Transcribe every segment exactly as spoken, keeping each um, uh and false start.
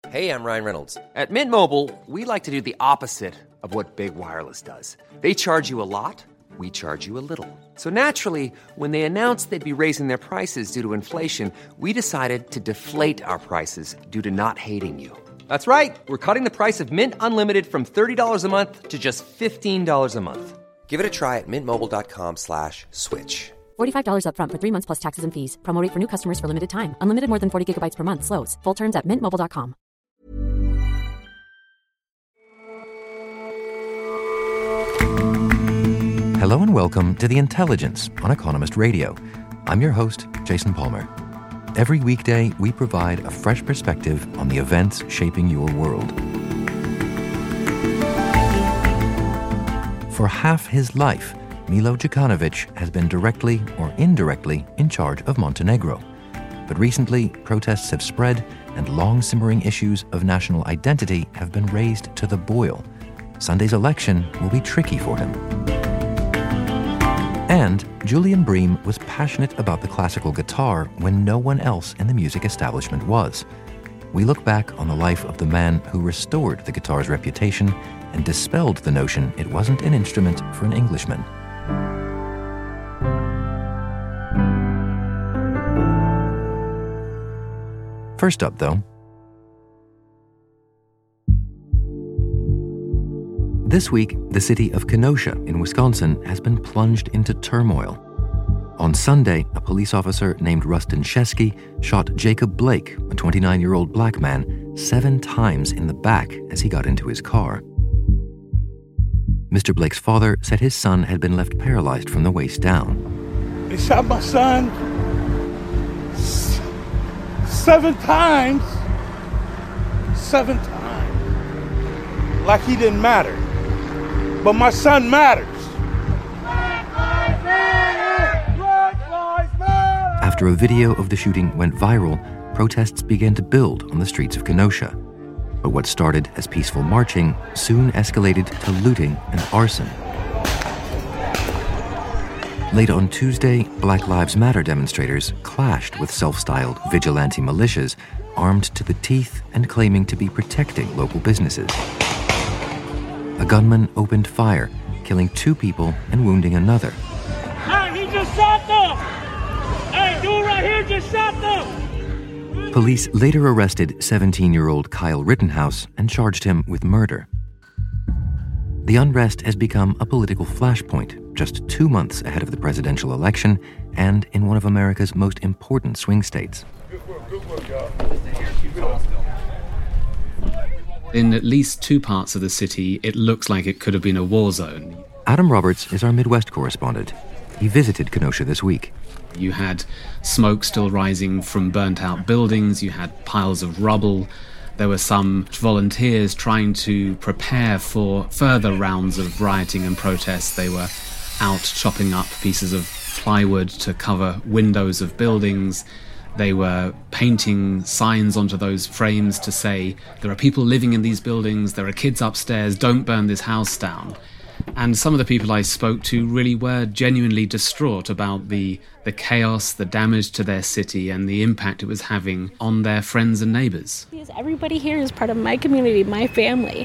Hey, I'm Ryan Reynolds. At Mint Mobile, we like to do the opposite of what Big Wireless does. They charge you a lot, we charge you a little. So naturally, when they announced they'd be raising their prices due to inflation, we decided to deflate our prices due to not hating you. That's right. We're cutting the price of Mint Unlimited from thirty dollars a month to just fifteen dollars a month. Give it a try at mintmobile.com slash switch. forty-five dollars up front for three months plus taxes and fees. Promo rate for new customers for limited time. Unlimited more than forty gigabytes per month. Slows full terms at mint mobile dot com. Hello and welcome to The Intelligence on Economist Radio. I'm your host, Jason Palmer. Every weekday, we provide a fresh perspective on the events shaping your world. For half his life, Milo Djukanovic has been directly or indirectly in charge of Montenegro. But recently, protests have spread and long-simmering issues of national identity have been raised to the boil. Sunday's election will be tricky for him. And Julian Bream was passionate about the classical guitar when no one else in the music establishment was. We look back on the life of the man who restored the guitar's reputation and dispelled the notion it wasn't an instrument for an Englishman. First up, though, this week, the city of Kenosha in Wisconsin has been plunged into turmoil. On Sunday, a police officer named Rustin Sheskey shot Jacob Blake, a twenty-nine-year-old black man, seven times in the back as he got into his car. Mister Blake's father said his son had been left paralyzed from the waist down. They shot my son s- seven times. Seven times. Like he didn't matter. But my son matters. Black Lives Matter! Black Lives Matter! After a video of the shooting went viral, protests began to build on the streets of Kenosha. But what started as peaceful marching soon escalated to looting and arson. Late on Tuesday, Black Lives Matter demonstrators clashed with self-styled vigilante militias armed to the teeth and claiming to be protecting local businesses. A gunman opened fire, killing two people and wounding another. Hey, he just shot them! Hey, dude right here just shot them! Police later arrested seventeen-year-old Kyle Rittenhouse and charged him with murder. The unrest has become a political flashpoint just two months ahead of the presidential election and in one of America's most important swing states. Good work, good work, y'all. In at least two parts of the city, it looks like it could have been a war zone. Adam Roberts is our Midwest correspondent. He visited Kenosha this week. You had smoke still rising from burnt-out buildings, you had piles of rubble. There were some volunteers trying to prepare for further rounds of rioting and protests. They were out chopping up pieces of plywood to cover windows of buildings. They were painting signs onto those frames to say, there are people living in these buildings, there are kids upstairs, don't burn this house down. And some of the people I spoke to really were genuinely distraught about the, the chaos, the damage to their city, and the impact it was having on their friends and neighbors. Because everybody here is part of my community, my family.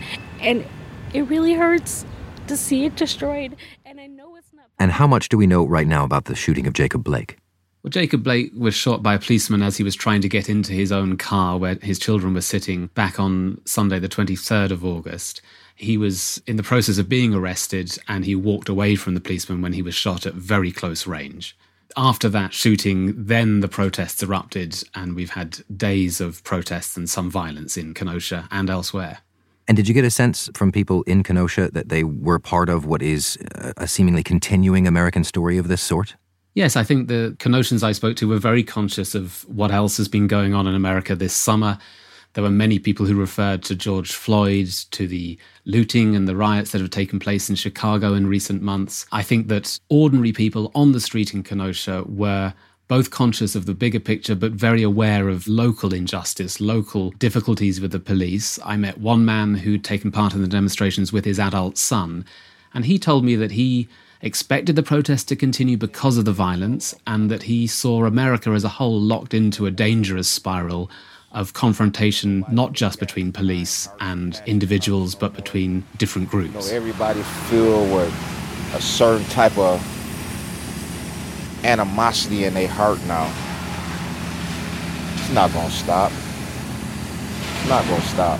And it really hurts to see it destroyed. And I know it's not... And how much do we know right now about the shooting of Jacob Blake? Well, Jacob Blake was shot by a policeman as he was trying to get into his own car where his children were sitting back on Sunday, the twenty-third of August. He was in the process of being arrested and he walked away from the policeman when he was shot at very close range. After that shooting, then the protests erupted and we've had days of protests and some violence in Kenosha and elsewhere. And did you get a sense from people in Kenosha that they were part of what is a seemingly continuing American story of this sort? Yes, I think the Kenoshans I spoke to were very conscious of what else has been going on in America this summer. There were many people who referred to George Floyd, to the looting and the riots that have taken place in Chicago in recent months. I think that ordinary people on the street in Kenosha were both conscious of the bigger picture, but very aware of local injustice, local difficulties with the police. I met one man who'd taken part in the demonstrations with his adult son, and he told me that he expected the protest to continue because of the violence and that he saw America as a whole locked into a dangerous spiral of confrontation, not just between police and individuals, but between different groups. You know, everybody feel with a certain type of animosity in their heart now. It's not going to stop. It's not going to stop.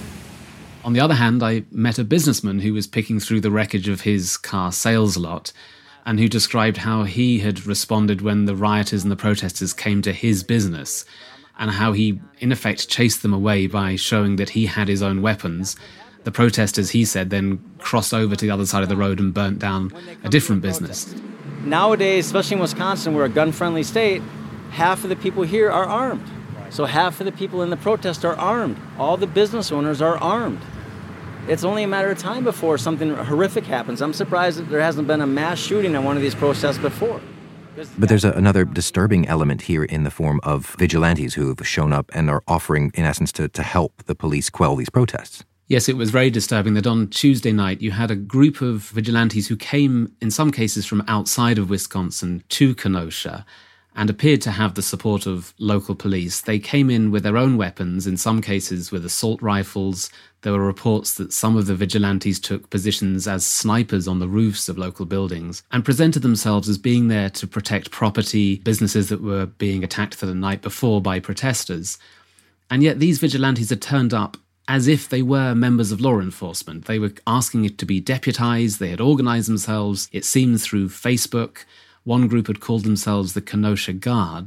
On the other hand, I met a businessman who was picking through the wreckage of his car sales lot and who described how he had responded when the rioters and the protesters came to his business and how he, in effect, chased them away by showing that he had his own weapons. The protesters, he said, then crossed over to the other side of the road and burnt down a different business. Nowadays, especially in Wisconsin, we're a gun-friendly state, half of the people here are armed. So half of the people in the protest are armed. All the business owners are armed. It's only a matter of time before something horrific happens. I'm surprised that there hasn't been a mass shooting at one of these protests before. But there's a, another disturbing element here in the form of vigilantes who have shown up and are offering, in essence, to, to help the police quell these protests. Yes, it was very disturbing that on Tuesday night you had a group of vigilantes who came, in some cases, from outside of Wisconsin to Kenosha and appeared to have the support of local police. They came in with their own weapons, in some cases with assault rifles. There were reports that some of the vigilantes took positions as snipers on the roofs of local buildings and presented themselves as being there to protect property, businesses that were being attacked for the night before by protesters. And yet these vigilantes had turned up as if they were members of law enforcement. They were asking it to be deputized. They had organized themselves, it seems, through Facebook. One group had called themselves the Kenosha Guard.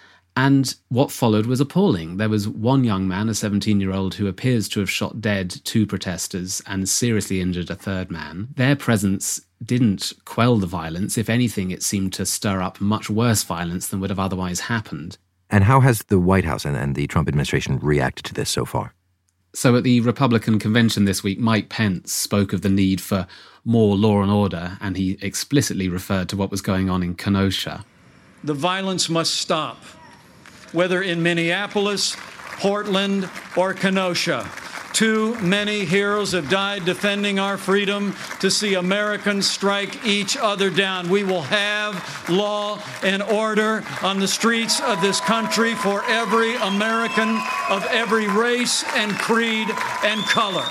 And what followed was appalling. There was one young man, a seventeen-year-old, who appears to have shot dead two protesters and seriously injured a third man. Their presence didn't quell the violence. If anything, it seemed to stir up much worse violence than would have otherwise happened. And how has the White House and, and the Trump administration reacted to this so far? So at the Republican convention this week, Mike Pence spoke of the need for more law and order, and he explicitly referred to what was going on in Kenosha. The violence must stop, whether in Minneapolis, Portland, or Kenosha. Too many heroes have died defending our freedom to see Americans strike each other down. We will have law and order on the streets of this country for every American of every race and creed and color.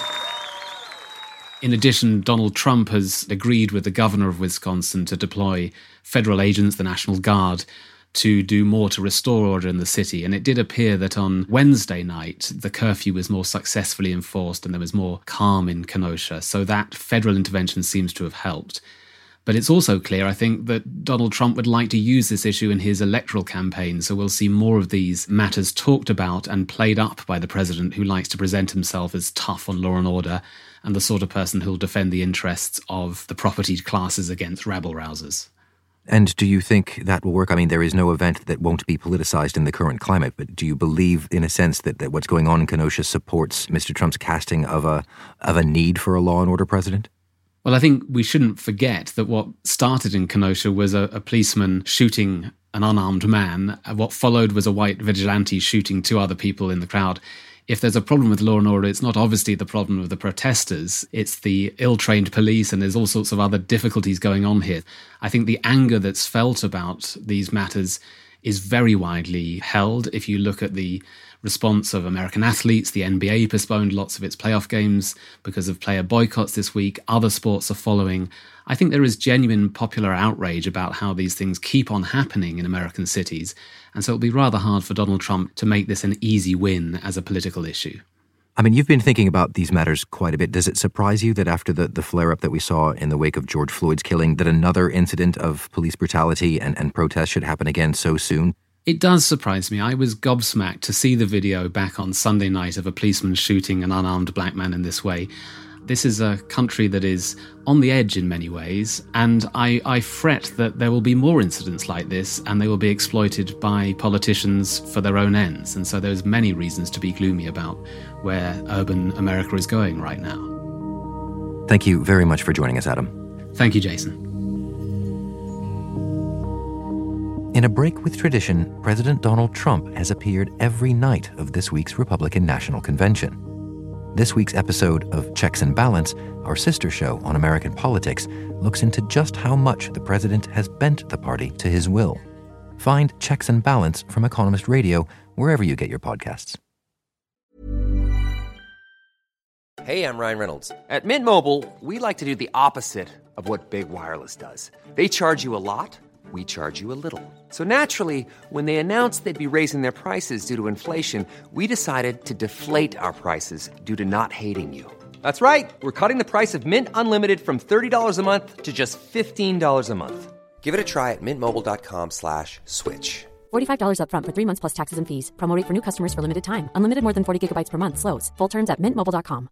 In addition, Donald Trump has agreed with the governor of Wisconsin to deploy federal agents, the National Guard, to do more to restore order in the city. And it did appear that on Wednesday night, the curfew was more successfully enforced and there was more calm in Kenosha. So that federal intervention seems to have helped. But it's also clear, I think, that Donald Trump would like to use this issue in his electoral campaign. So we'll see more of these matters talked about and played up by the president, who likes to present himself as tough on law and order and the sort of person who'll defend the interests of the propertied classes against rabble-rousers. And do you think that will work? I mean, there is no event that won't be politicized in the current climate, but do you believe, in a sense, that, that what's going on in Kenosha supports Mister Trump's casting of a of a need for a law and order president? Well, I think we shouldn't forget that what started in Kenosha was a, a policeman shooting an unarmed man. What followed was a white vigilante shooting two other people in the crowd. If there's a problem with law and order, it's not obviously the problem of the protesters. It's the ill-trained police, and there's all sorts of other difficulties going on here. I think the anger that's felt about these matters is very widely held. If you look at the response of American athletes, the N B A postponed lots of its playoff games because of player boycotts this week. Other sports are following. I think there is genuine popular outrage about how these things keep on happening in American cities. And so it'll be rather hard for Donald Trump to make this an easy win as a political issue. I mean, you've been thinking about these matters quite a bit. Does it surprise you that after the, the flare-up that we saw in the wake of George Floyd's killing, that another incident of police brutality and, and protest should happen again so soon? It does surprise me. I was gobsmacked to see the video back on Sunday night of a policeman shooting an unarmed black man in this way. This is a country that is on the edge in many ways, and I, I fret that there will be more incidents like this, and they will be exploited by politicians for their own ends. And so there's many reasons to be gloomy about where urban America is going right now. Thank you very much for joining us, Adam. Thank you, Jason. In a break with tradition, President Donald Trump has appeared every night of this week's Republican National Convention. This week's episode of Checks and Balance, our sister show on American politics, looks into just how much the president has bent the party to his will. Find Checks and Balance from Economist Radio wherever you get your podcasts. Hey, I'm Ryan Reynolds. At Mint Mobile, we like to do the opposite of what Big Wireless does. They charge you a lot, we charge you a little. So naturally, when they announced they'd be raising their prices due to inflation, we decided to deflate our prices due to not hating you. That's right. We're cutting the price of Mint Unlimited from thirty dollars a month to just fifteen dollars a month. Give it a try at mintmobile.com slash switch. forty-five dollars up front for three months plus taxes and fees. Promo rate for new customers for limited time. Unlimited more than forty gigabytes per month. Slows full terms at mint mobile dot com.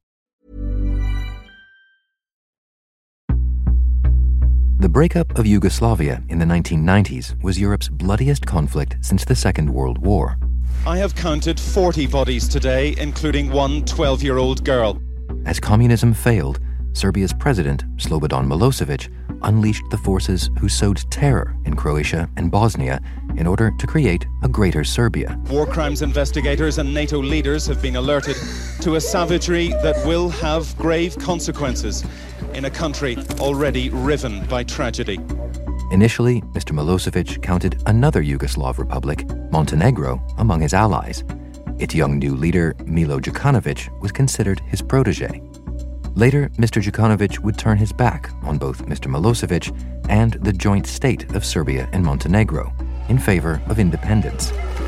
The breakup of Yugoslavia in the nineteen nineties was Europe's bloodiest conflict since the Second World War. I have counted forty bodies today, including one twelve-year-old girl. As communism failed, Serbia's president, Slobodan Milosevic, unleashed the forces who sowed terror in Croatia and Bosnia in order to create a greater Serbia. War crimes investigators and NATO leaders have been alerted to a savagery that will have grave consequences in a country already riven by tragedy. Initially, Mister Milosevic counted another Yugoslav republic, Montenegro, among his allies. Its young new leader, Milo Đukanović, was considered his protege. Later, Mister Đukanović would turn his back on both Mister Milosevic and the joint state of Serbia and Montenegro in favor of independence.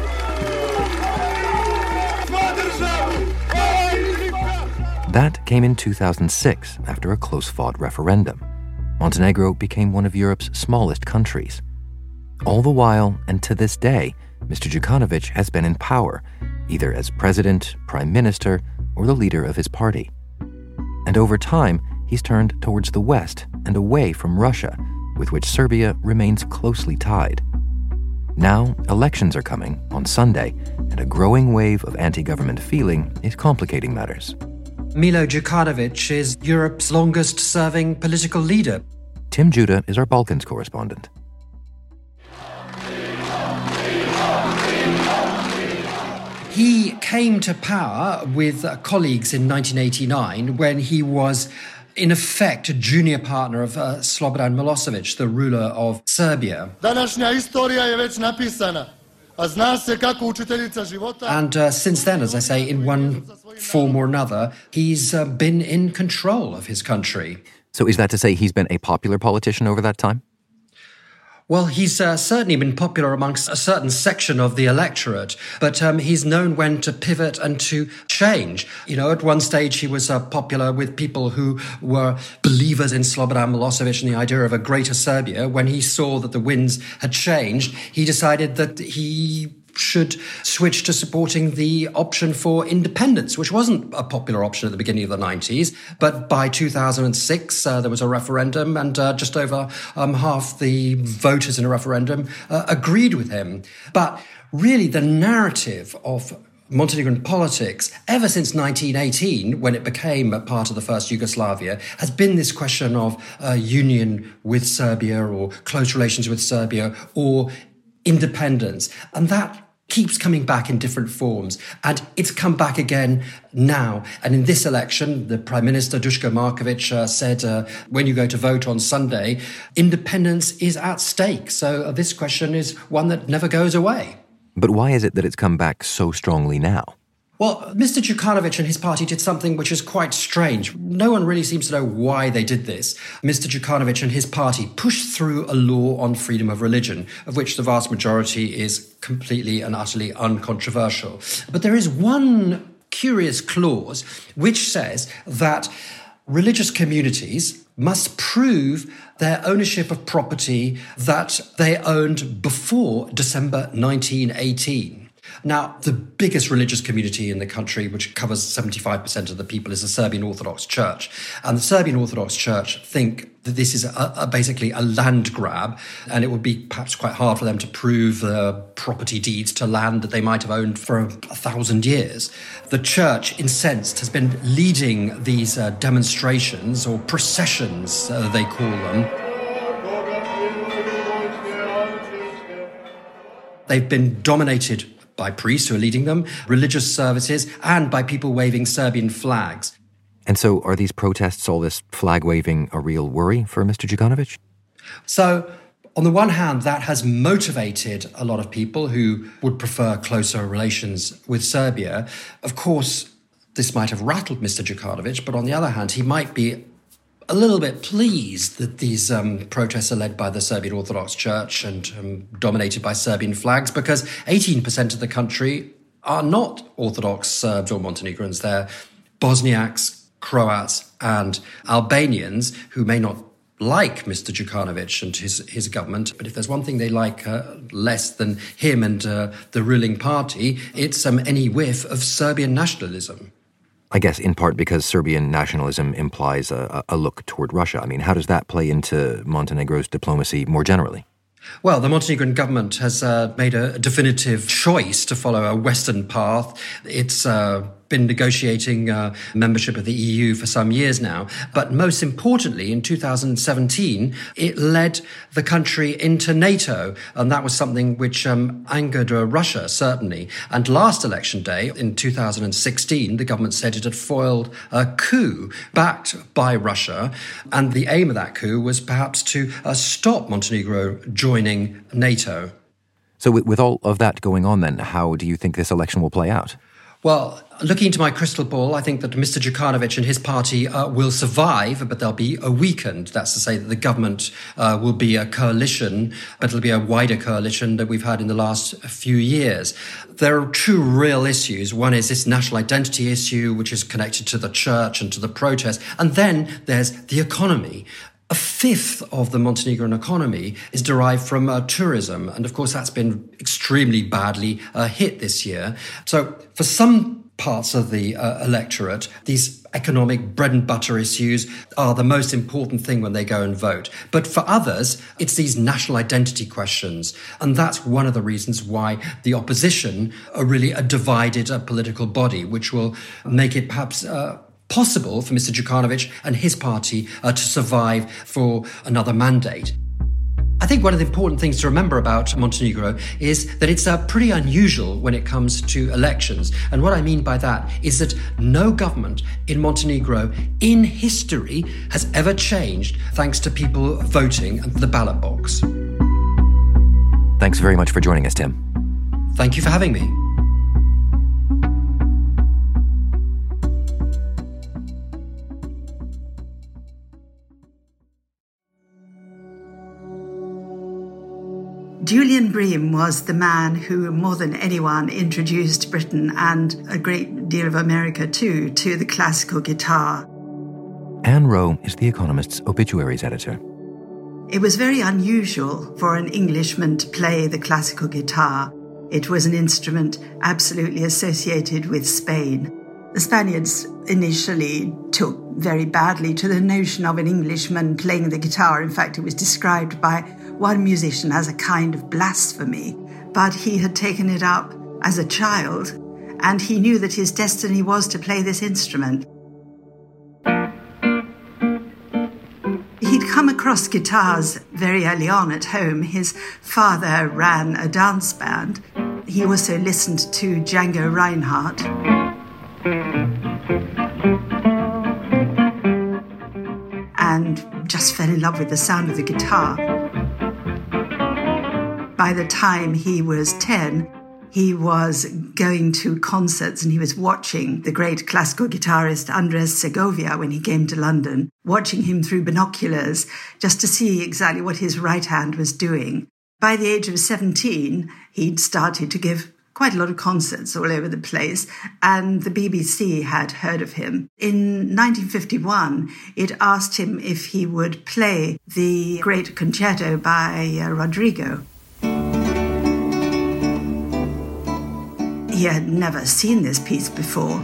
That came in two thousand six after a close-fought referendum. Montenegro became one of Europe's smallest countries. All the while, and to this day, Mister Đukanović has been in power, either as president, prime minister, or the leader of his party. And over time, he's turned towards the West and away from Russia, with which Serbia remains closely tied. Now, elections are coming on Sunday, and a growing wave of anti-government feeling is complicating matters. Milo Đukanović is Europe's longest-serving political leader. Tim Judah is our Balkans correspondent. He came to power with colleagues in nineteen eighty-nine when he was, in effect, a junior partner of uh, Slobodan Milosevic, the ruler of Serbia. And uh, since then, as I say, in one form or another, he's uh, been in control of his country. So is that to say he's been a popular politician over that time? Well, he's uh, certainly been popular amongst a certain section of the electorate, but um, he's known when to pivot and to change. You know, at one stage he was uh, popular with people who were believers in Slobodan Milosevic and the idea of a greater Serbia. When he saw that the winds had changed, he decided that he should switch to supporting the option for independence, which wasn't a popular option at the beginning of the nineties. But by two thousand six, uh, there was a referendum, and uh, just over um, half the voters in a referendum uh, agreed with him. But really, the narrative of Montenegrin politics, ever since nineteen eighteen, when it became a part of the first Yugoslavia, has been this question of uh, union with Serbia or close relations with Serbia or independence. And that keeps coming back in different forms. And it's come back again now. And in this election, the Prime Minister, Duško Marković, uh, said uh, when you go to vote on Sunday, independence is at stake. So uh, this question is one that never goes away. But why is it that it's come back so strongly now? Well, Mister Đukanović and his party did something which is quite strange. No one really seems to know why they did this. Mister Đukanović and his party pushed through a law on freedom of religion, of which the vast majority is completely and utterly uncontroversial. But there is one curious clause which says that religious communities must prove their ownership of property that they owned before December nineteen eighteen. Now, the biggest religious community in the country, which covers seventy-five percent of the people, is the Serbian Orthodox Church. And the Serbian Orthodox Church think that this is a, a, basically a land grab, and it would be perhaps quite hard for them to prove uh, property deeds to land that they might have owned for a, a thousand years. The church, incensed, has been leading these uh, demonstrations, or processions, uh, they call them. They've been dominated by priests who are leading them, religious services, and by people waving Serbian flags. And so are these protests, all this flag-waving, a real worry for Mister Đukanović? So, on the one hand, that has motivated a lot of people who would prefer closer relations with Serbia. Of course, this might have rattled Mister Djukanovic, but on the other hand, he might be a little bit pleased that these um, protests are led by the Serbian Orthodox Church and um, dominated by Serbian flags, because eighteen percent of the country are not Orthodox Serbs or Montenegrins. They're Bosniaks, Croats and Albanians who may not like Mister Djukanovic and his, his government, but if there's one thing they like uh, less than him and uh, the ruling party, it's um, any whiff of Serbian nationalism. I guess in part because Serbian nationalism implies a, a look toward Russia. I mean, how does that play into Montenegro's diplomacy more generally? Well, the Montenegrin government has uh, made a definitive choice to follow a Western path. It's uh, been negotiating uh, membership of the E U for some years now. But most importantly, in two thousand seventeen, it led the country into NATO. And that was something which um, angered uh, Russia, certainly. And last election day, in two thousand sixteen, the government said it had foiled a coup backed by Russia. And the aim of that coup was perhaps to uh, stop Montenegro joining NATO. So with, with all of that going on then, how do you think this election will play out? Well, looking into my crystal ball, I think that Mister Djukanovic and his party uh, will survive, but they'll be uh, weakened. That's to say that the government uh, will be a coalition, but it'll be a wider coalition that we've had in the last few years. There are two real issues. One is this national identity issue, which is connected to the church and to the protest. And then there's the economy. A fifth of the Montenegrin economy is derived from uh, tourism. And of course, that's been extremely badly uh, hit this year. So for some parts of the uh, electorate, these economic bread and butter issues are the most important thing when they go and vote. But for others, it's these national identity questions. And that's one of the reasons why the opposition are really a divided uh, political body, which will make it perhaps Uh, possible for Mister Djukanovic and his party uh, to survive for another mandate. I think one of the important things to remember about Montenegro is that it's uh, pretty unusual when it comes to elections. And what I mean by that is that no government in Montenegro in history has ever changed thanks to people voting at the ballot box. Thanks very much for joining us, Tim. Thank you for having me. Julian Bream was the man who, more than anyone, introduced Britain and a great deal of America too to the classical guitar. Anne Rowe is The Economist's obituaries editor. It was very unusual for an Englishman to play the classical guitar. It was an instrument absolutely associated with Spain. The Spaniards initially took very badly to the notion of an Englishman playing the guitar. In fact, it was described by one musician as a kind of blasphemy. But he had taken it up as a child, and he knew that his destiny was to play this instrument. He'd come across guitars very early on at home. His father ran a dance band. He also listened to Django Reinhardt. And just fell in love with the sound of the guitar. By the time he was ten, he was going to concerts and he was watching the great classical guitarist Andres Segovia when he came to London, watching him through binoculars just to see exactly what his right hand was doing. By the age of seventeen, he'd started to give quite a lot of concerts all over the place, and the B B C had heard of him. In nineteen fifty-one, it asked him if he would play the great concerto by uh, Rodrigo. He had never seen this piece before.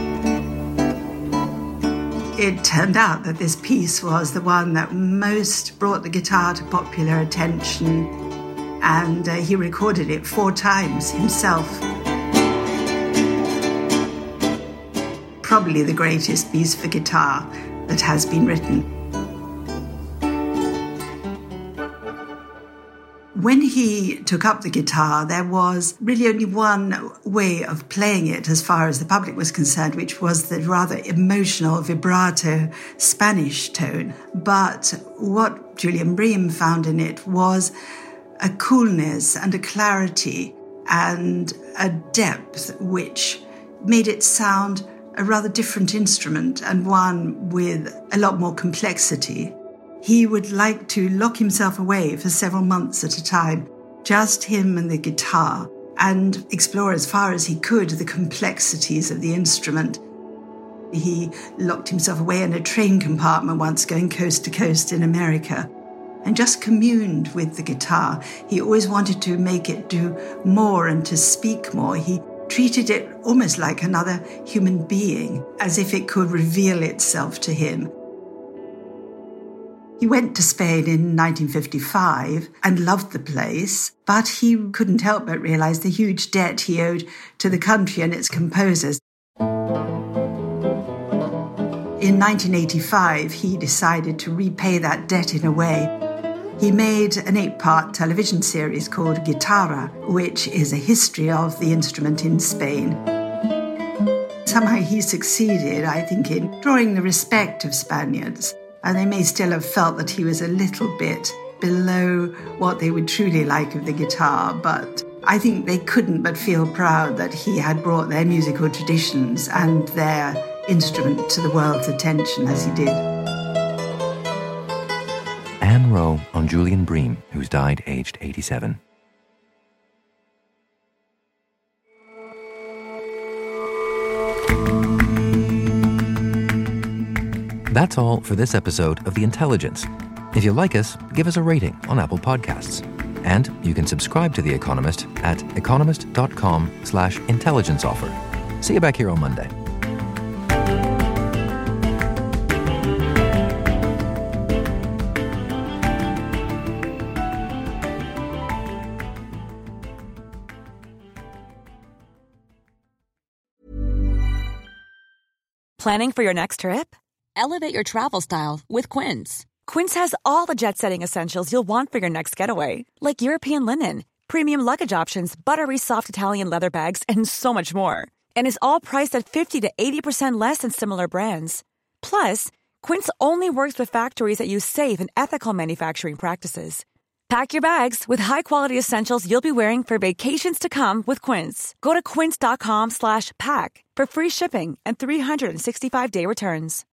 It turned out that this piece was the one that most brought the guitar to popular attention, and uh, he recorded it four times himself. Probably the greatest piece for guitar that has been written. When he took up the guitar, there was really only one way of playing it as far as the public was concerned, which was the rather emotional vibrato Spanish tone. But what Julian Bream found in it was a coolness and a clarity and a depth which made it sound a rather different instrument and one with a lot more complexity. He would like to lock himself away for several months at a time, just him and the guitar, and explore as far as he could the complexities of the instrument. He locked himself away in a train compartment once going coast to coast in America and just communed with the guitar. He always wanted to make it do more and to speak more. He treated it almost like another human being, as if it could reveal itself to him. He went to Spain in nineteen fifty-five and loved the place, but he couldn't help but realize the huge debt he owed to the country and its composers. In nineteen eighty-five, he decided to repay that debt in a way. He made an eight-part television series called Guitarra, which is a history of the instrument in Spain. Somehow he succeeded, I think, in drawing the respect of Spaniards, and they may still have felt that he was a little bit below what they would truly like of the guitar, but I think they couldn't but feel proud that he had brought their musical traditions and their instrument to the world's attention as he did. Anne Rowe on Julian Bream, who's died aged eighty-seven. That's all for this episode of The Intelligence. If you like us, give us a rating on Apple Podcasts. And you can subscribe to The Economist at economist.com slash intelligence offer. See you back here on Monday. Planning for your next trip? Elevate your travel style with Quince. Quince has all the jet-setting essentials you'll want for your next getaway, like European linen, premium luggage options, buttery soft Italian leather bags, and so much more. And is all priced at fifty to eighty percent less than similar brands. Plus, Quince only works with factories that use safe and ethical manufacturing practices. Pack your bags with high-quality essentials you'll be wearing for vacations to come with Quince. Go to quince.com slash pack for free shipping and three sixty-five day returns.